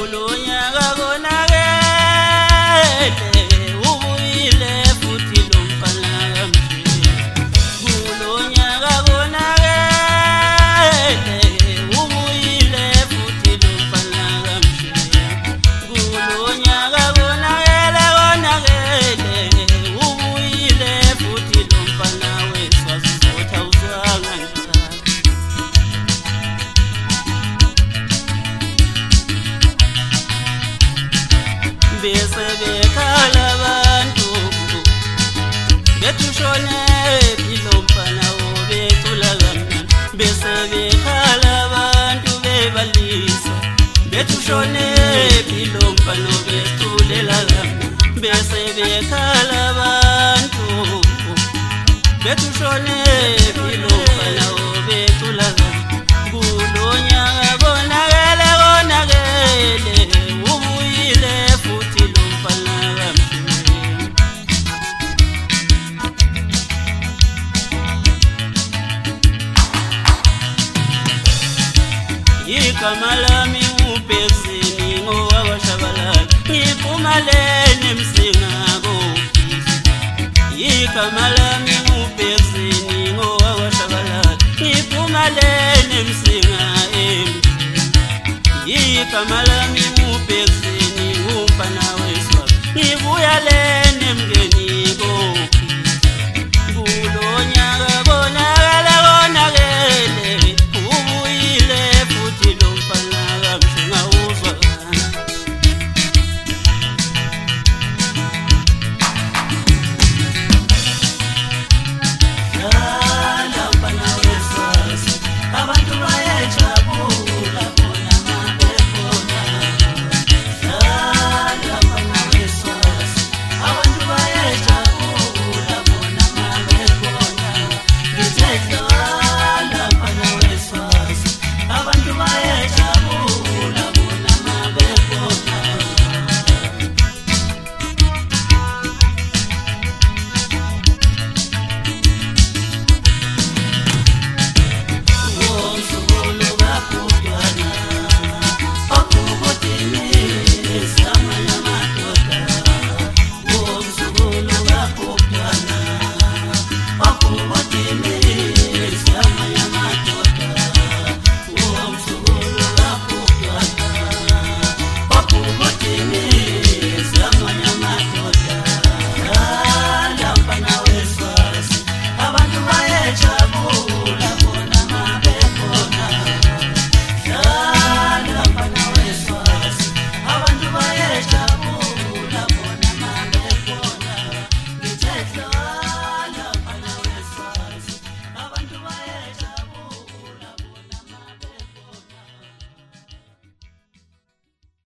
kulonyaka konakele ubuyile futhi lo mfana kamshiya kulonyaka konakele ubuyile futhi lo mfana kamshiya kulonyaka konakele ubuyile futhi lo mfana weswazizotha uzwanga bese bekhala abantu betushone philo mfana obecula kamnandi bese bekhala abantu bebalisa betushone philo mfana obeculela kamnandi bese bekhala abantu betushone philo mfana obecula kamnandi kulonyaka konakele ubuyile futhi lo mfana kamshiya igama lami uBhekzeni ngowakwaShabalala ngiphumalele emsingako igama lami uBhekzeni ngowakwaShabalala ngiphumalele emsinga igama lami uBhekzeni umfana weswazi ngibuya lene emngeniko